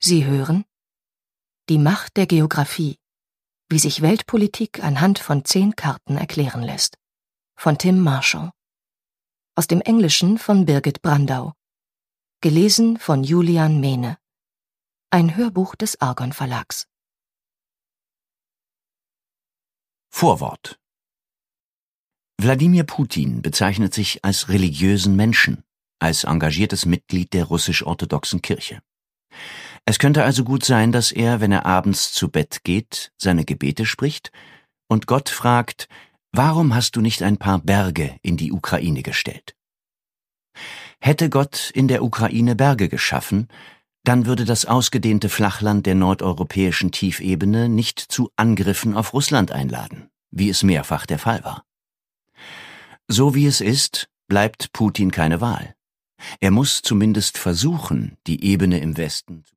Sie hören Die Macht der Geographie, wie sich Weltpolitik anhand von 10 Karten erklären lässt, von Tim Marchand. Aus dem Englischen von Birgit Brandau. Gelesen von Julian Mehne. Ein Hörbuch des Argon Verlags. Vorwort. Wladimir Putin bezeichnet sich als religiösen Menschen, als engagiertes Mitglied der russisch-orthodoxen Kirche. Es könnte also gut sein, dass er, wenn er abends zu Bett geht, seine Gebete spricht und Gott fragt: Warum hast du nicht ein paar Berge in die Ukraine gestellt? Hätte Gott in der Ukraine Berge geschaffen, dann würde das ausgedehnte Flachland der nordeuropäischen Tiefebene nicht zu Angriffen auf Russland einladen, wie es mehrfach der Fall war. So wie es ist, bleibt Putin keine Wahl. Er muss zumindest versuchen, die Ebene im Westen